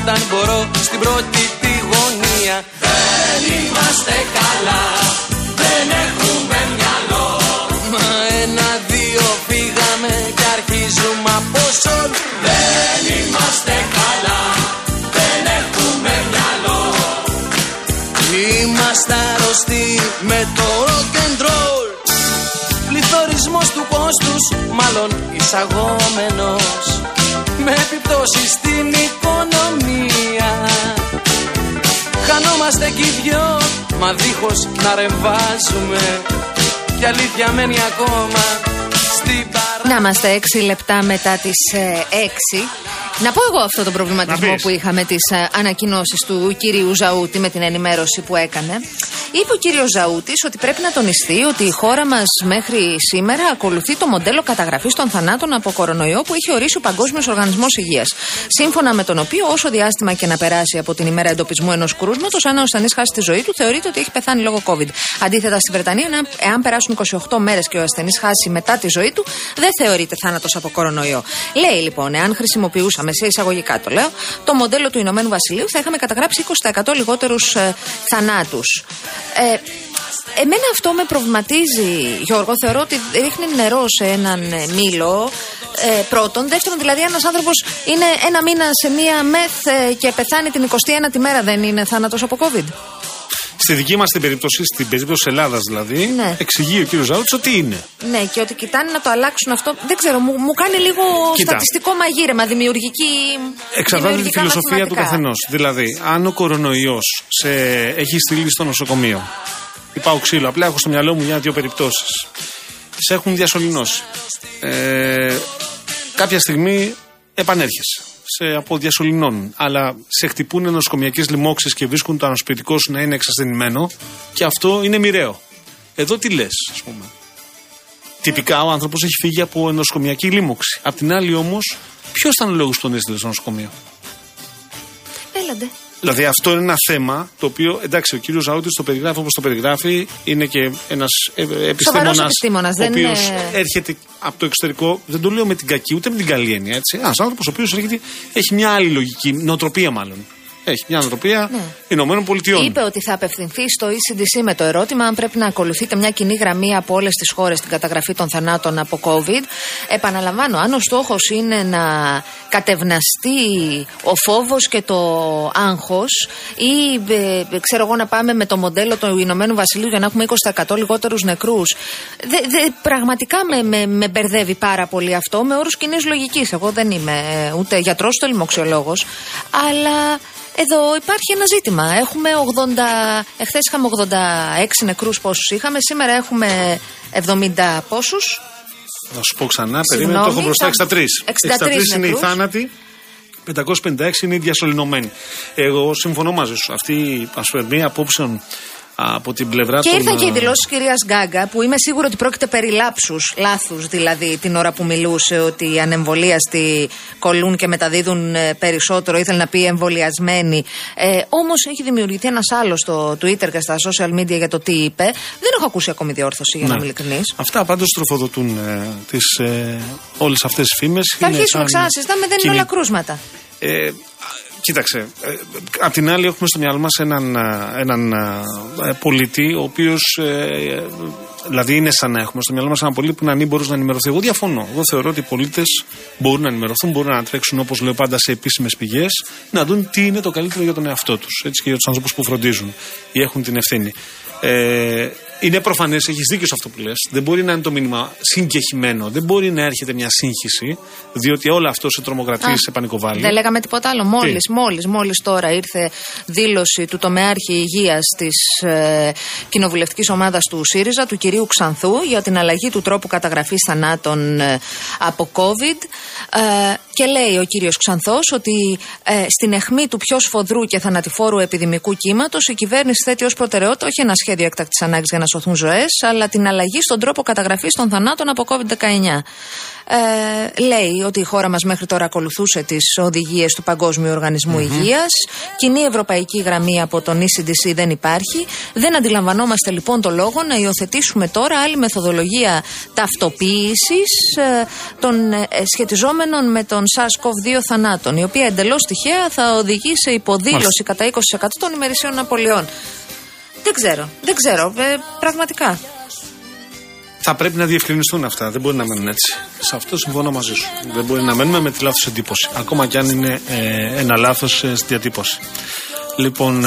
όταν μπορώ στην πρώτη τη γωνία. Δεν είμαστε καλά, δεν έχουμε μυαλό. Μα ένα-δύο φύγαμε κι αρχίζουμε από σόλ. Δεν είμαστε καλά, δεν έχουμε μυαλό. Είμαστε αρρωστοί με το rock and roll. Πληθωρισμός του κόστους, μάλλον εισαγόμενος, με επιπτώσεις στην οικονομία. Χανόμαστε κι οι δυο, μα δίχως να ρεμβάζουμε. Κι αλήθεια μένει ακόμα στην παρά. Να είμαστε 6 λεπτά μετά τις 6. Να πω εγώ αυτό το προβληματισμό που είχαμε, τις ανακοινώσεις του κυρίου Ζαούτη με την ενημέρωση που έκανε. Είπε ο κύριος Ζαούτης ότι πρέπει να τονιστεί ότι η χώρα μας μέχρι σήμερα ακολουθεί το μοντέλο καταγραφής των θανάτων από κορονοϊό που έχει ορίσει ο Παγκόσμιος Οργανισμός Υγείας. Σύμφωνα με τον οποίο, όσο διάστημα και να περάσει από την ημέρα εντοπισμού ενός κρούσματος, αν ο ασθενής χάσει τη ζωή του, θεωρείται ότι έχει πεθάνει λόγω COVID. Αντίθετα, στη Βρετανία, εάν περάσουν 28 μέρες και ο ασθενής χάσει μετά τη ζωή του, δεν θεωρείται θάνατος από κορονοϊό. Λέει λοιπόν, εάν χρησιμοποιούσαμε, σε εισαγωγικά το λέω, το μοντέλο του Ηνωμένου Βασιλείου, θα είχαμε καταγράψει 20% λιγότερους θανάτους. Εμένα αυτό με προβληματίζει, Γιώργο. Θεωρώ ότι ρίχνει νερό σε έναν μήλο. Πρώτον. Δεύτερον, δηλαδή, ένας άνθρωπος είναι ένα μήνα σε μία μεθ και πεθάνει την 21η μέρα, δεν είναι θάνατος από COVID? Στη δική μας την περίπτωση, στην περίπτωση Ελλάδας δηλαδή, ναι, εξηγεί ο κύριος Ζαούτης ότι είναι. Ναι, και ότι κοιτάνε να το αλλάξουν αυτό. Δεν ξέρω, μου κάνει λίγο στατιστικό μαγείρεμα, δημιουργική. Εξαρτάται τη φιλοσοφία του καθενός. Δηλαδή, αν ο κορονοϊός έχει στείλει στο νοσοκομείο, πάω ξύλο, απλά έχω στο μυαλό μου μια-δύο περιπτώσεις, σε έχουν διασωληνώσει. Κάποια στιγμή επανέρχεσαι από διασωληνών, αλλά σε χτυπούν νοσοκομιακές λοιμώξεις και βρίσκουν το ανοσοποιητικό σου να είναι εξασθενημένο, και αυτό είναι μοιραίο. Εδώ τι λες, ας πούμε? Τυπικά ο άνθρωπος έχει φύγει από νοσοκομιακή λοίμωξη. Απ' την άλλη όμως, ποιος ήταν ο λόγος που τον έστειλε στο νοσοκομείο? Έλαντε. Δηλαδή αυτό είναι ένα θέμα το οποίο, εντάξει, ο κύριος Ζαούτης το περιγράφει όπως το περιγράφει, είναι και ένας επιστήμονας ο οποίος έρχεται από το εξωτερικό, δεν το λέω με την κακή ούτε με την καλή έννοια, έτσι. Ένας άνθρωπος ο οποίος έχει μια άλλη λογική, νοοτροπία μάλλον. Έχει μια νοοτροπία Ηνωμένων Πολιτειών. Είπε ότι θα απευθυνθεί στο ECDC με το ερώτημα αν πρέπει να ακολουθείται μια κοινή γραμμή από όλες τις χώρες στην καταγραφή των θανάτων από COVID. Επαναλαμβάνω, αν ο στόχος είναι να κατευναστεί ο φόβος και το άγχος, ή ξέρω εγώ, να πάμε με το μοντέλο του Ηνωμένου Βασιλείου για να έχουμε 20% λιγότερους νεκρούς, πραγματικά με μπερδεύει πάρα πολύ αυτό, με όρους κοινής λογικής. Εγώ δεν είμαι ούτε γιατρός ούτε λοιμοξιολόγος, αλλά εδώ υπάρχει ένα ζήτημα. Εχθές είχαμε 86 νεκρούς, πόσους είχαμε, σήμερα έχουμε 70 πόσους. Θα σου πω ξανά, περίμενε, το έχω μπροστά, 63. 63 είναι οι θάνατοι, 556 είναι οι διασωληνωμένοι. Εγώ συμφωνώ μαζί σου. Αυτή η ασφαιρμία απόψεων από την πλευρά και ήρθαν και οι δηλώσεις της κυρίας Γκάγκα, που είμαι σίγουρη ότι πρόκειται περί λάθους δηλαδή, την ώρα που μιλούσε ότι οι ανεμβολίαστοι κολλούν και μεταδίδουν περισσότερο, ήθελε να πει εμβολιασμένοι. Όμως έχει δημιουργηθεί ένας άλλος στο Twitter και στα social media για το τι είπε. Δεν έχω ακούσει ακόμη διόρθωση, για να είμαι ειλικρινής. Αυτά πάντως τροφοδοτούν όλες αυτές τις φήμες. Θα αρχίσουμε ξανά να συζητάμε, δεν είναι όλα κρούσματα. Κοίταξε, απ' την άλλη έχουμε στο μυαλό μας έναν πολίτη, ο οποίος, δηλαδή είναι σαν να έχουμε στο μυαλό μας έναν πολίτη που να μην μπορούσε να ενημερωθεί. Εγώ διαφωνώ. Εγώ θεωρώ ότι οι πολίτες μπορούν να ενημερωθούν, μπορούν να τρέξουν, όπως λέω πάντα, σε επίσημες πηγές, να δουν τι είναι το καλύτερο για τον εαυτό τους, έτσι, και για τους ανθρώπους που φροντίζουν ή έχουν την ευθύνη. Είναι προφανές, έχεις δίκιο σε αυτό που λες. Δεν μπορεί να είναι το μήνυμα συγκεχημένο, δεν μπορεί να έρχεται μια σύγχυση, διότι όλο αυτό σε τρομοκρατεί, σε πανικοβάλλει. Δεν λέγαμε τίποτα άλλο. Μόλις τώρα ήρθε δήλωση του τομεάρχη υγείας της κοινοβουλευτικής ομάδας του ΣΥΡΙΖΑ, του κυρίου Ξανθού, για την αλλαγή του τρόπου καταγραφής θανάτων από COVID. Και λέει ο κύριος Ξανθός ότι στην αιχμή του πιο σφοδρού και θανατηφόρου επιδημικού κύματος η κυβέρνηση θέτει ως προτεραιότητα όχι ένα σχέδιο έκτακτης ανάγκης για να σωθούν ζωές, αλλά την αλλαγή στον τρόπο καταγραφής των θανάτων από COVID-19. Λέει ότι η χώρα μας μέχρι τώρα ακολουθούσε τις οδηγίες του Παγκόσμιου Οργανισμού Υγείας. Κοινή ευρωπαϊκή γραμμή από τον ECDC δεν υπάρχει. Δεν αντιλαμβανόμαστε λοιπόν το λόγο να υιοθετήσουμε τώρα άλλη μεθοδολογία ταυτοποίησης των σχετιζόμενων με τον SARS-CoV-2 θανάτων, η οποία εντελώς τυχαία θα οδηγεί σε υποδήλωση κατά 20% των ημερησίων απολειών. Δεν ξέρω, πραγματικά. Θα πρέπει να διευκρινιστούν αυτά. Δεν μπορεί να μένουν έτσι. Σε αυτό συμφωνώ μαζί σου. Δεν μπορεί να μένουμε με τη λάθος εντύπωση. Ακόμα κι αν είναι ένα λάθος στη διατύπωση. Λοιπόν,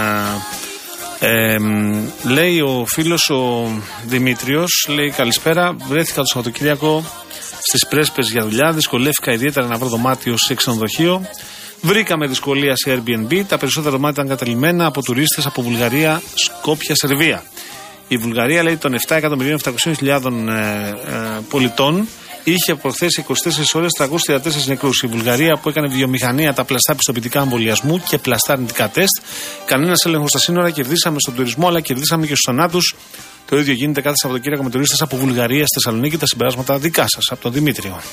λέει ο φίλος ο Δημήτριος, λέει καλησπέρα. Βρέθηκα το Σαββατοκύριακο στις Πρέσπες για δουλειά. Δυσκολεύτηκα ιδιαίτερα να βρω δωμάτιο σε ξενοδοχείο. Βρήκαμε δυσκολία σε Airbnb. Τα περισσότερα δωμάτια ήταν καταλημμένα από τουρίστες από Βουλγαρία, Σκόπια, Σερβία. Η Βουλγαρία, λέει, των 7.700.000 πολιτών είχε προχθές 24 ώρες 334 νεκρούς. Η Βουλγαρία, που έκανε βιομηχανία τα πλαστά πιστοποιητικά εμβολιασμού και πλαστά αρνητικά τεστ, κανένας έλεγχος στα σύνορα, κερδίσαμε στον τουρισμό αλλά κερδίσαμε και στους θανάτους. Το ίδιο γίνεται κάθε Σαββατοκύριακο με τουρίστες από Βουλγαρία στη Θεσσαλονίκη. Τα συμπεράσματα δικά σας από τον Δημήτριο.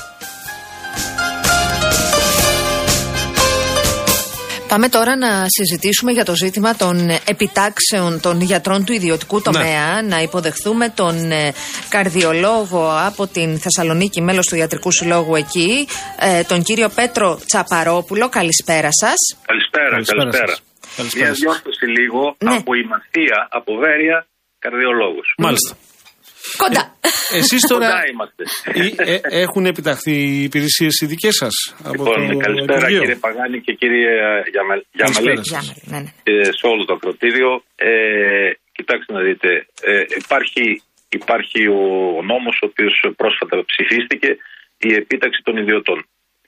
Πάμε τώρα να συζητήσουμε για το ζήτημα των επιτάξεων των γιατρών του ιδιωτικού τομέα. Ναι. Να υποδεχθούμε τον καρδιολόγο από την Θεσσαλονίκη, μέλος του Ιατρικού Συλλόγου εκεί, τον κύριο Πέτρο Τσαπαρόπουλο. Καλησπέρα σας. Καλησπέρα. Μια διόρθωση λίγο, ναι. Από η Μαθία, από Βέρεια, καρδιολόγος. Μάλιστα. Κοντά. Εσείς τώρα κοντά είμαστε. Έχουν επιταχθεί οι υπηρεσίες οι δικές σας? Λοιπόν, καλησπέρα κύριε Παγάνη και κύριε Γιαμαλή. Σε όλο το ακροτήριο. Κοιτάξτε να δείτε, υπάρχει ο νόμος ο οποίος πρόσφατα ψηφίστηκε, η επίταξη των ιδιωτών.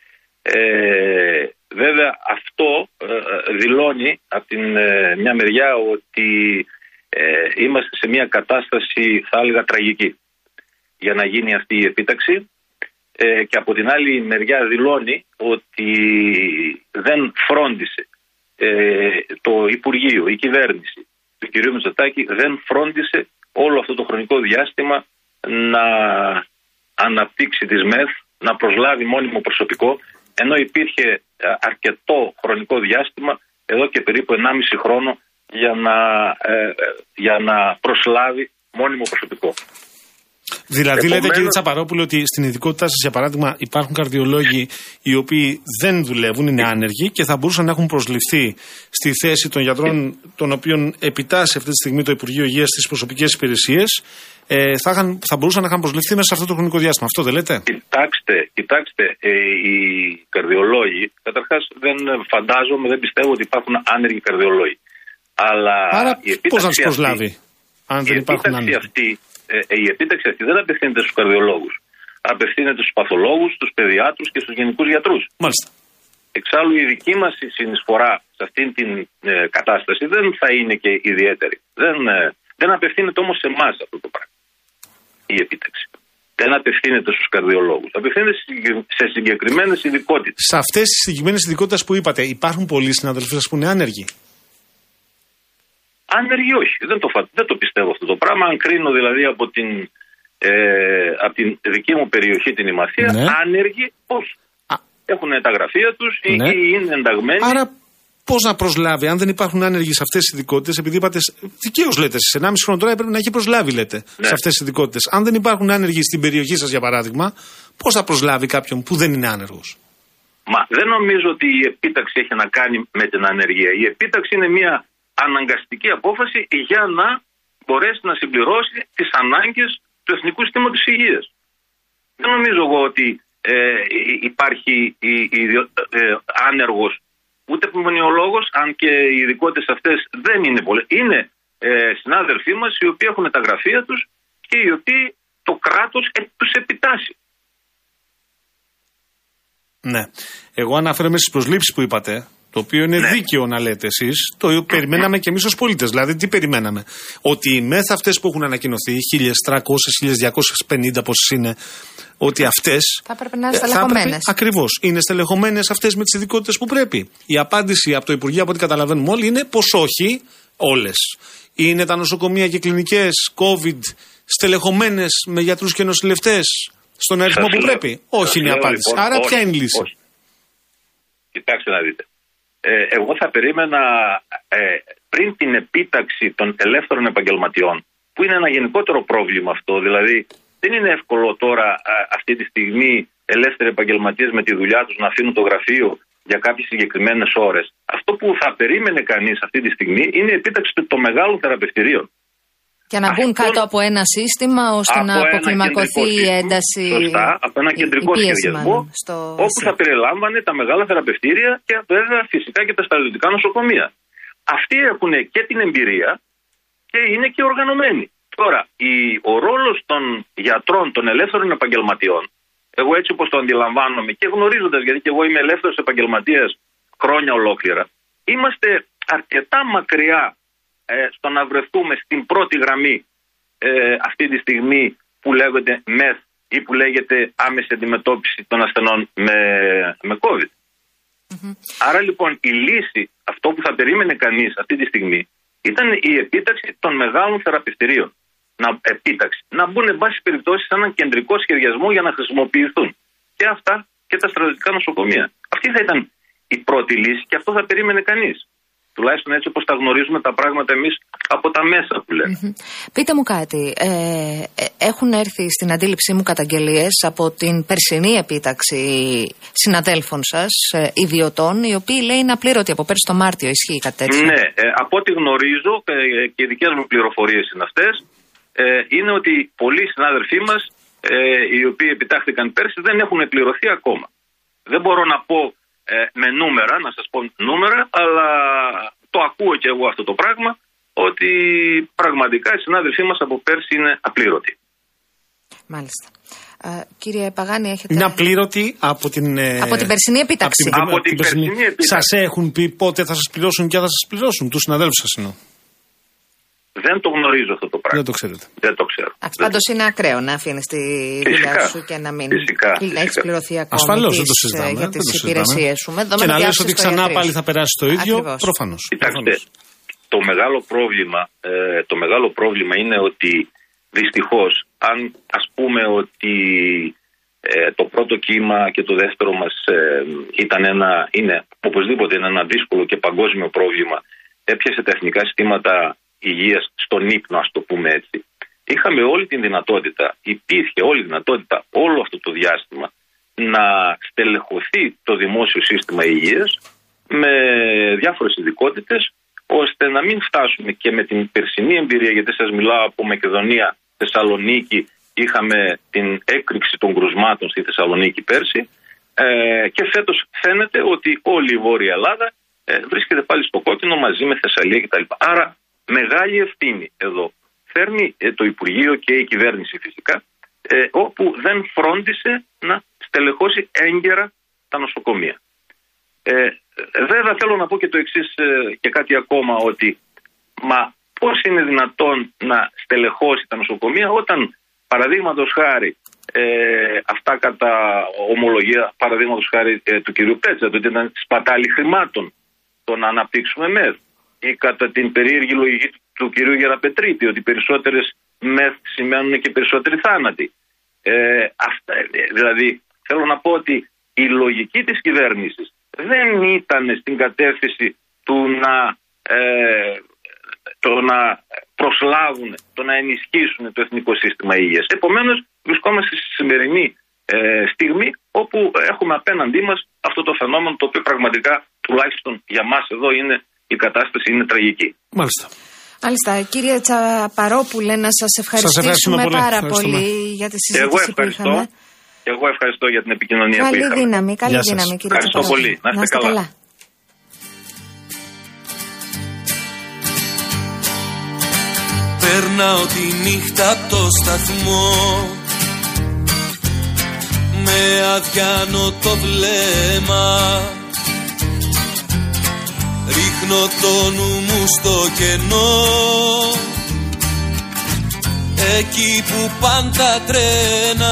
Βέβαια αυτό δηλώνει από την μια μεριά ότι είμαστε σε μια κατάσταση, θα έλεγα, τραγική για να γίνει αυτή η επίταξη, και από την άλλη μεριά δηλώνει ότι δεν φρόντισε το Υπουργείο, η κυβέρνηση του κ. Μητσοτάκη δεν φρόντισε όλο αυτό το χρονικό διάστημα να αναπτύξει τις ΜΕΘ, να προσλάβει μόνιμο προσωπικό, ενώ υπήρχε αρκετό χρονικό διάστημα, εδώ και περίπου 1,5 χρόνο, για να προσλάβει μόνιμο προσωπικό. Δηλαδή, λέτε κύριε Τσαπαρόπουλο, ότι στην ειδικότητά σας, για παράδειγμα, υπάρχουν καρδιολόγοι οι οποίοι δεν δουλεύουν, είναι άνεργοι και θα μπορούσαν να έχουν προσληφθεί στη θέση των γιατρών, των οποίων επιτάσσει αυτή τη στιγμή το Υπουργείο Υγείας στις προσωπικές υπηρεσίες, θα μπορούσαν να είχαν προσληφθεί μέσα σε αυτό το χρονικό διάστημα. Αυτό δεν λέτε? Κοιτάξτε, οι καρδιολόγοι, καταρχάς δεν πιστεύω ότι υπάρχουν άνεργοι καρδιολόγοι. Αλλά άρα πώς να τους προσλάβει, αν δεν υπάρχουν άνεργοι? Η επίταξη αυτή δεν απευθύνεται στους καρδιολόγους. Απευθύνεται στους παθολόγους, στους παιδιάτρους και στους γενικούς γιατρούς. Μάλιστα. Εξάλλου η δική μας συνεισφορά σε αυτήν την κατάσταση δεν θα είναι και ιδιαίτερη. Δεν απευθύνεται όμως σε εμάς αυτό το πράγμα, η επίταξη. Δεν απευθύνεται στους καρδιολόγους. Απευθύνεται σε συγκεκριμένες ειδικότητες. Σε αυτές τις συγκεκριμένες ειδικότητες που είπατε, υπάρχουν πολλοί συναδελφοί σας που είναι άνεργοι? Άνεργοι όχι. Δεν το πιστεύω αυτό το πράγμα. Αν κρίνω δηλαδή από την δική μου περιοχή, την Ημαθία, ναι. Άνεργοι όχι. Έχουν τα γραφεία τους ή είναι ενταγμένοι. Άρα πώς να προσλάβει, αν δεν υπάρχουν άνεργοι σε αυτές τις ειδικότητες, επειδή είπατε, δικαίως λέτε, σε 1,5 χρόνο τώρα έπρεπε να έχει προσλάβει, λέτε, σε αυτές τις ειδικότητες. Αν δεν υπάρχουν άνεργοι στην περιοχή σας, για παράδειγμα, πώς θα προσλάβει κάποιον που δεν είναι άνεργος? Μα δεν νομίζω ότι η επίταξη έχει να κάνει με την ανεργία. Η επίταξη είναι μια αναγκαστική απόφαση για να μπορέσει να συμπληρώσει τις ανάγκες του Εθνικού Συστήματος Υγείας. Δεν νομίζω εγώ ότι υπάρχει άνεργος ούτε επιμονιολόγος, αν και οι ειδικότητες αυτές δεν είναι πολλές. Είναι συνάδελφοί μας οι οποίοι έχουν τα γραφεία τους και οι οποίοι το κράτος τους επιτάσσει. Ναι. Εγώ αναφέρομαι στις προσλήψεις που είπατε, το οποίο είναι δίκαιο να λέτε εσείς, το περιμέναμε και εμείς ως πολίτες. Δηλαδή, τι περιμέναμε? Ότι οι ΜΕΘ αυτές που έχουν ανακοινωθεί, 1.300, 1.250 πόσες είναι, ότι αυτές θα πρέπει να είναι στελεχωμένες. Ακριβώς. Είναι στελεχωμένες αυτές με τις ειδικότητες που πρέπει. Η απάντηση από το Υπουργείο, από ό,τι καταλαβαίνουμε όλοι, είναι πως όχι, όλες. Είναι τα νοσοκομεία και κλινικές COVID στελεχωμένες με γιατρούς και νοσηλευτές στον αριθμό που πρέπει? Όχι είναι η απάντηση. Λοιπόν, άρα ποια είναι η λύση? Όχι. Κοιτάξτε να δείτε. Εγώ θα περίμενα πριν την επίταξη των ελεύθερων επαγγελματιών, που είναι ένα γενικότερο πρόβλημα αυτό, δηλαδή δεν είναι εύκολο τώρα αυτή τη στιγμή ελεύθεροι επαγγελματίες με τη δουλειά τους να αφήνουν το γραφείο για κάποιες συγκεκριμένες ώρες. Αυτό που θα περίμενε κανείς αυτή τη στιγμή είναι η επίταξη των μεγάλων θεραπευτηρίων. Και να μπουν κάτω από ένα σύστημα ώστε να αποκλιμακωθεί η ένταση. Σωστά, από ένα κεντρικό σχεδιασμό όπου θα περιλάμβανε τα μεγάλα θεραπευτήρια και βέβαια φυσικά και τα στρατιωτικά νοσοκομεία. Αυτοί έχουν και την εμπειρία και είναι και οργανωμένοι. Τώρα, ο ρόλος των γιατρών, των ελεύθερων επαγγελματιών, εγώ έτσι όπως το αντιλαμβάνομαι και γνωρίζοντας, γιατί και εγώ είμαι ελεύθερος επαγγελματίας χρόνια ολόκληρα, είμαστε αρκετά μακριά στο να βρεθούμε στην πρώτη γραμμή αυτή τη στιγμή που λέγεται ΜΕΘ ή που λέγεται άμεση αντιμετώπιση των ασθενών με COVID. Mm-hmm. Άρα λοιπόν η λύση, αυτό που θα περίμενε κανείς αυτή τη στιγμή, ήταν η επίταξη των μεγάλων θεραπευτηρίων. Να μπουν εν πάση περιπτώσει σε έναν κεντρικό σχεδιασμό για να χρησιμοποιηθούν και αυτά και τα στρατιωτικά νοσοκομεία. Αυτή θα ήταν η πρώτη λύση και αυτό θα περίμενε κανείς. Τουλάχιστον έτσι όπως τα γνωρίζουμε τα πράγματα εμείς από τα μέσα που λέμε. Mm-hmm. Πείτε μου κάτι, έχουν έρθει στην αντίληψή μου καταγγελίες από την περσινή επίταξη συναδέλφων σας, ιδιωτών, οι οποίοι λέει είναι απλήρωτοι από πέρσι το Μάρτιο, ισχύει κάτι τέτοιο? Ναι, από ό,τι γνωρίζω και οι δικές μου πληροφορίες είναι αυτές, είναι ότι πολλοί συνάδελφοί μας οι οποίοι επιτάχθηκαν πέρσι δεν έχουν πληρωθεί ακόμα. Δεν μπορώ να πω με νούμερα, να σας πω νούμερα, αλλά το ακούω και εγώ αυτό το πράγμα, ότι πραγματικά οι συνάδελφοί μας από πέρσι είναι απλήρωτοι. Μάλιστα. Κύριε Παγάνη, έχετε... Είναι απλήρωτοι από την περσινή επίταξη. Από την περσινή επίταξη. Σας έχουν πει πότε θα σας πληρώσουν και αν θα σας πληρώσουν, τους συναδέλφους σας εννοώ? Δεν το γνωρίζω αυτό το πράγμα. Δεν το ξέρετε. Δεν το ξέρω. Πάντως είναι ακραίο να αφήνεις τη δουλειά σου και να μην έχεις πληρωθεί ακόμα. Ασφαλώς, δεν το συζητάμε. Για τις υπηρεσίες σου. Και να λες ότι ξανά πάλι θα περάσει το ίδιο, προφανώς. Κοιτάξτε, το μεγάλο πρόβλημα είναι ότι δυστυχώς, αν ας πούμε ότι το πρώτο κύμα και το δεύτερο μας είναι οπωσδήποτε ένα δύσκολο και παγκόσμιο πρόβλημα, έπιασε τα εθνικά συστήματα υγείας στον ύπνο, ας το πούμε έτσι. Είχαμε όλη την δυνατότητα, υπήρχε όλη η δυνατότητα όλο αυτό το διάστημα να στελεχωθεί το δημόσιο σύστημα υγείας με διάφορες ειδικότητες, ώστε να μην φτάσουμε και με την περσινή εμπειρία, γιατί σας μιλάω από Μακεδονία, Θεσσαλονίκη, είχαμε την έκρηξη των κρουσμάτων στη Θεσσαλονίκη πέρσι και φέτος φαίνεται ότι όλη η Βόρεια Ελλάδα βρίσκεται πάλι στο κόκκινο μαζί με Θεσσαλία κτλ. Άρα μεγάλη ευθύνη εδώ φέρνει το Υπουργείο και η κυβέρνηση φυσικά, όπου δεν φρόντισε να στελεχώσει έγκαιρα τα νοσοκομεία. Βέβαια θέλω να πω και το εξής και κάτι ακόμα, ότι πώς είναι δυνατόν να στελεχώσει τα νοσοκομεία όταν παραδείγματος χάρη αυτά κατά ομολογία παραδείγματος χάρη του κυρίου Πέτσα, ότι ήταν σπατάλη χρημάτων το να αναπτύξουμε ΜΕΘ, ή κατά την περίεργη λογική του κυρίου Γεραπετρίτη, ότι περισσότερες ΜΕΘ σημαίνουν και περισσότεροι θάνατοι. Δηλαδή θέλω να πω ότι η λογική της κυβέρνησης δεν ήταν στην κατεύθυνση του να προσλάβουν, το να ενισχύσουν το εθνικό σύστημα υγείας. Επομένως βρισκόμαστε στη σημερινή στιγμή όπου έχουμε απέναντί μας αυτό το φαινόμενο, το οποίο πραγματικά τουλάχιστον για μας εδώ η κατάσταση είναι τραγική. Μάλιστα. Μάλιστα. Κύριε Τσαπαρόπουλε, να σας ευχαριστήσουμε πάρα πολύ για τη συζήτηση που είχαμε. Εγώ ευχαριστώ για την επικοινωνία που είχαμε. Καλή δύναμη, κύριε Τσαπαρόπουλε. Ευχαριστώ πολύ. Να είστε καλά. Περνάω τη νύχτα απ' το σταθμό, με αδιάνοτο βλέμμα, ρίχνω το νου μου στο κενό, εκεί που πάνε τα τρένα,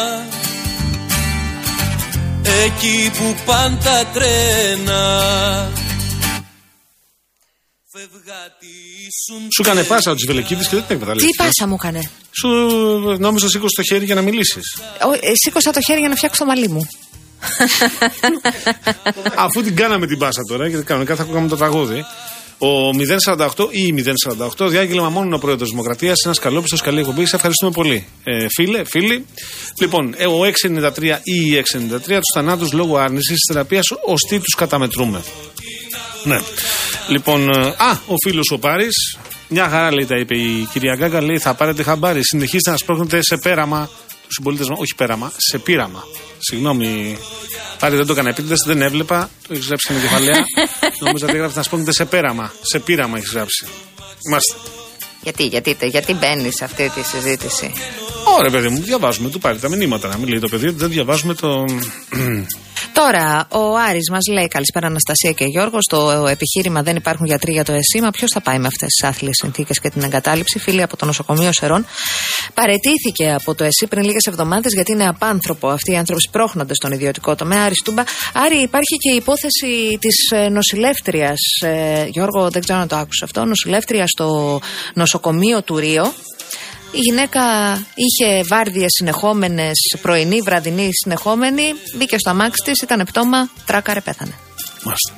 εκεί που πάνε τα τρένα. Σου έκανε πάσα ο Τσιβελεκίδης και δεν την εκμεταλλεύτηκες. Τι πάσα μου έκανε? Σου νόμιζα σήκωσε το χέρι για να μιλήσεις. Σήκωσα το χέρι για να φτιάξω το μαλλί μου. Αφού την κάναμε την πάσα τώρα, γιατί κανονικά θα ακούγαμε το τραγούδι. Ο 048 ή η 048 διάγγελμα μόνο ο πρόεδρος της Δημοκρατίας. Ένας καλόπιστος, καλή εκπομπή. Σε ευχαριστούμε πολύ. Φίλοι. Λοιπόν, ο 693 ή η 693 τους θανάτους λόγω άρνησης της θεραπείας ως τι τους καταμετρούμε. Ναι. Λοιπόν, ο φίλος ο Πάρης. Μια χαρά λέει τα είπε η κυρία Γκάγκα. Λέει θα πάρετε χαμπάρι. Συνεχίστε να σπρώχνετε σε πέραμα τους συμπολίτες μας. Όχι πέραμα, σε πείραμα. Συγγνώμη, πάλι δεν το έκανα επίτηδες, δεν έβλεπα. Το έχεις γράψει με κεφαλαία. Νόμιζα ότι έγραφε να σπρώχνετε σε πέραμα. Σε πείραμα έχεις γράψει. Είμαστε. Γιατί μπαίνει σε αυτή τη συζήτηση? Ωραία, παιδί μου, διαβάζουμε. Του πάρει τα μηνύματα. Να μην λέει το παιδί ότι δεν διαβάζουμε το. Τώρα, ο Άρης μας λέει: καλησπέρα, Αναστασία και Γιώργο. Στο επιχείρημα δεν υπάρχουν γιατροί για το ΕΣΥ. Μα ποιος θα πάει με αυτές τις άθλιες συνθήκες και την εγκατάλειψη? Φίλοι από το νοσοκομείο Σερών παραιτήθηκε από το ΕΣΥ πριν λίγες εβδομάδες γιατί είναι απάνθρωπο. Αυτοί οι άνθρωποι σπρώχνονται στον ιδιωτικό τομέα. Άρη Στούμπα. Άρη, υπάρχει και η υπόθεση της νοσηλεύτριας. Γιώργο, δεν ξέρω να το άκουσα αυτό. Νοσηλεύτρια στο νοσοκομείο του Ρίο. Η γυναίκα είχε βάρδιες συνεχόμενες, πρωινή, βραδινή συνεχόμενη, μπήκε στο αμάξι της, ήταν πτώμα, τράκαρε, πέθανε. Μάλιστα.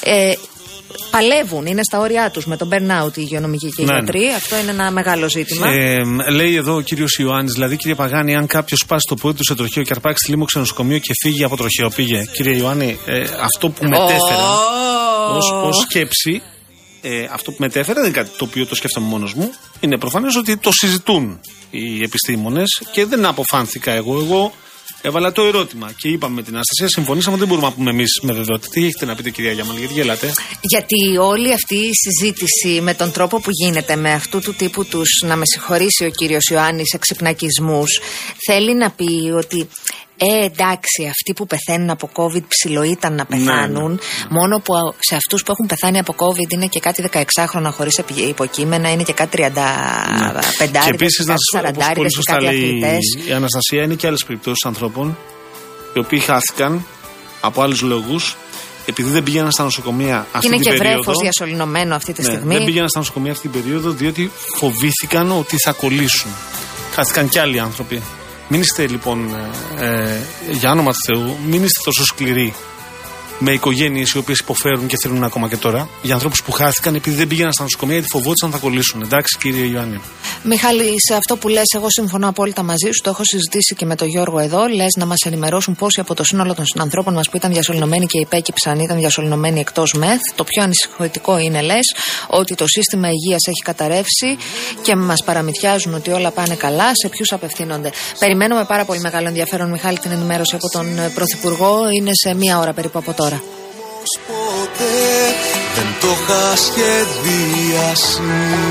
Παλεύουν, είναι στα όρια τους με τον burnout οι υγειονομικοί και οι γιατροί. Αυτό είναι ένα μεγάλο ζήτημα. Λέει εδώ ο κύριος Ιωάννης, δηλαδή κύριε Παγάνη, αν κάποιος σπάσει το πόδι του σε τροχαίο και αρπάξει τη λίμωξη σε νοσοκομείο και φύγει από τροχαίο, πήγε. Κύριε Ιωάννη, αυτό που μετέφερα ως σκέψη. Αυτό που μετέφερα δεν είναι κάτι το οποίο το σκέφτομαι μόνος μου. Είναι προφανές ότι το συζητούν οι επιστήμονες και δεν αποφάνθηκα εγώ. Εγώ έβαλα το ερώτημα και είπαμε με την Αναστασία, συμφωνήσαμε, δεν μπορούμε να πούμε εμείς με βεβαιότητα. Τι έχετε να πείτε, κυρία Γιάμαλη, γιατί γελάτε? Γιατί όλη αυτή η συζήτηση με τον τρόπο που γίνεται, με αυτού του τύπου τους, να με συγχωρήσει ο κύριος Ιωάννης, εξυπνακισμούς, θέλει να πει ότι. Εντάξει, αυτοί που πεθαίνουν από COVID ψηλό ήταν να πεθάνουν. Ναι. Μόνο που σε αυτούς που έχουν πεθάνει από COVID είναι και κάτι 16χρονα χωρίς υποκείμενα, είναι και κάτι 35, και επίσης, κάτι 40, και κάτι αθλητές. Η Αναστασία, είναι και άλλες περιπτώσεις ανθρώπων οι οποίοι χάθηκαν από άλλους λόγους επειδή δεν πήγαιναν στα νοσοκομεία αυτή την περίοδο. Είναι και βρέφος διασωληνωμένο αυτή τη στιγμή. Δεν πήγαιναν στα νοσοκομεία αυτή την περίοδο διότι φοβήθηκαν ότι θα κολλήσουν. Χάθηκαν κι άλλοι άνθρωποι. Μην είστε λοιπόν, για όνομα του Θεού, μην είστε τόσο σκληροί με οικογένειες οι οποίες υποφέρουν και θέλουν ακόμα και τώρα. Για ανθρώπους που χάθηκαν επειδή δεν πήγαιναν στα νοσοκομεία γιατί φοβόντουσαν θα κολλήσουν. Εντάξει, κύριε Ιωάννη. Μιχάλη, σε αυτό που λες, εγώ συμφωνώ απόλυτα μαζί σου. Το έχω συζητήσει και με τον Γιώργο εδώ. Λες να μας ενημερώσουν πόσοι από το σύνολο των συνανθρώπων μας που ήταν διασωληνωμένοι και υπέκυψαν ήταν διασωληνωμένοι εκτός ΜΕΘ. Το πιο ανησυχητικό είναι, λες, ότι το σύστημα υγείας έχει καταρρεύσει και μας παραμυθιάζουν ότι όλα πάνε καλά. Σε ποιους απευθύνονται? Περιμένω με πάρα πολύ μεγάλο ενδιαφέρον, Μιχάλη, την ενημέρωση από τον Πρωθυπουργό. Είναι σε μία ώρα περίπου από τώρα. Ποτέ δεν το είχα σχεδιάσει.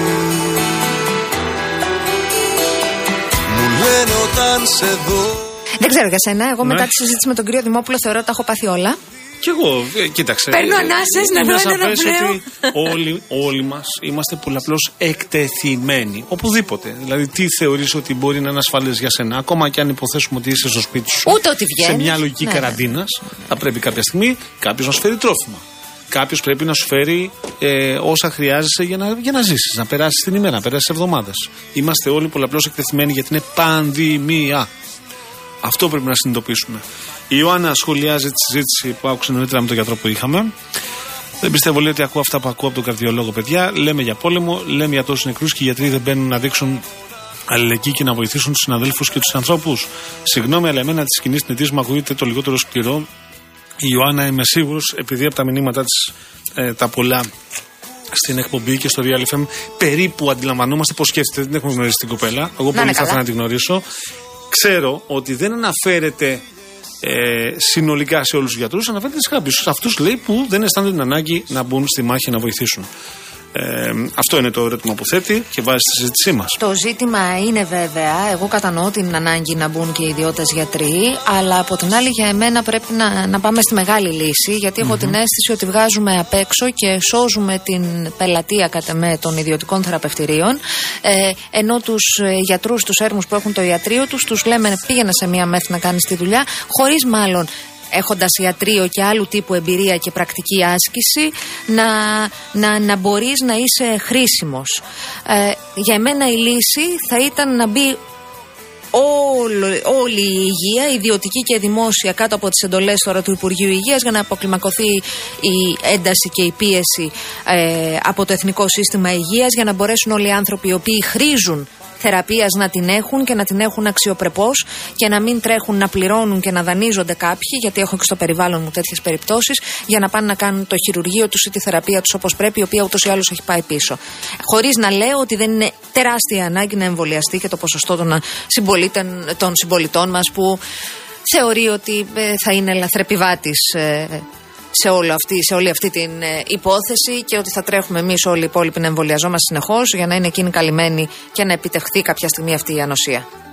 Μου λένε όταν σε δω. Δεν ξέρω για σένα, εγώ μετά τη συζήτηση με τον κύριο Δημόπουλο θεωρώ ότι τα έχω πάθει όλα. Κι εγώ, κοίταξε. Παίρνω ανάσες να δω έναν απλέο. Όλοι μας είμαστε πολλαπλώς εκτεθειμένοι. Οπουδήποτε. Δηλαδή, τι θεωρείς ότι μπορεί να είναι ασφαλές για σένα, ακόμα και αν υποθέσουμε ότι είσαι στο σπίτι σου. Ούτε ότι βγαίνεις. Σε μια λογική καραντίνας, θα πρέπει κάποια στιγμή κάποιος να σου φέρει τρόφιμα. Κάποιος πρέπει να σου φέρει όσα χρειάζεσαι για να ζήσεις, να περάσεις την ημέρα, να περάσεις εβδομάδες. Είμαστε όλοι πολλαπλώς εκτεθειμένοι γιατί είναι πανδημία. Αυτό πρέπει να συνειδητοποιήσουμε. Η Ιωάννα σχολιάζει τη συζήτηση που άκουσε νωρίτερα με τον γιατρό που είχαμε. Δεν πιστεύω, λέει, ότι ακούω αυτά που ακούω από τον καρδιολόγο, παιδιά. Λέμε για πόλεμο, λέμε για τόσους νεκρούς και οι γιατροί δεν μπαίνουν να δείξουν αλληλεγγύη και να βοηθήσουν τους συναδέλφους και τους ανθρώπους. Συγγνώμη, αλλά εμένα τη σκηνή στην αιτήση μου ακούγεται το λιγότερο σκληρό. Η Ιωάννα, είμαι σίγουρος, επειδή από τα μηνύματά της τα πολλά στην εκπομπή και στο Real FM περίπου αντιλαμβανόμαστε πώς σκέφτεται. Δεν έχουμε γνωρίσει την κοπέλα. Εγώ πολύ θα ήθελα να την γνωρίσω. Ξέρω ότι δεν αναφέρεται συνολικά σε όλους τους γιατρούς, αναφέρεται σε κάποιους. Αυτούς, λέει, που δεν αισθάνονται την ανάγκη να μπουν στη μάχη να βοηθήσουν. Αυτό είναι το ερώτημα που θέτει και βάζει στη συζήτησή μας. Το ζήτημα είναι βέβαια, εγώ κατανοώ την ανάγκη να μπουν και οι ιδιώτες γιατροί, αλλά από την άλλη για εμένα πρέπει να πάμε στη μεγάλη λύση, γιατί έχω την αίσθηση ότι βγάζουμε απ' έξω και σώζουμε την πελατεία κατ' εμέ των ιδιωτικών θεραπευτηρίων, ενώ τους γιατρούς, τους έρμους που έχουν το ιατρείο τους, τους λέμε πήγαινε σε μία ΜΕΘ να κάνεις τη δουλειά, χωρίς μάλλον έχοντας ιατρείο και άλλου τύπου εμπειρία και πρακτική άσκηση, να μπορείς να είσαι χρήσιμος. Για εμένα η λύση θα ήταν να μπει όλη η υγεία, ιδιωτική και δημόσια, κάτω από τις εντολές τώρα του Υπουργείου Υγείας, για να αποκλιμακωθεί η ένταση και η πίεση από το Εθνικό Σύστημα Υγείας, για να μπορέσουν όλοι οι άνθρωποι οι οποίοι χρήζουν θεραπείας να την έχουν και να την έχουν αξιοπρεπώς και να μην τρέχουν να πληρώνουν και να δανείζονται κάποιοι, γιατί έχω και στο περιβάλλον μου τέτοιες περιπτώσεις, για να πάνε να κάνουν το χειρουργείο τους ή τη θεραπεία τους όπως πρέπει, η οποία ούτως ή άλλως έχει πάει πίσω. Χωρίς να λέω ότι δεν είναι τεράστια ανάγκη να εμβολιαστεί και το ποσοστό των συμπολιτών μας που θεωρεί ότι θα είναι λαθρεπιβάτης σε όλη αυτή την υπόθεση και ότι θα τρέχουμε εμείς όλοι οι υπόλοιποι να εμβολιαζόμαστε συνεχώς για να είναι εκείνοι καλυμμένοι και να επιτευχθεί κάποια στιγμή αυτή η ανοσία.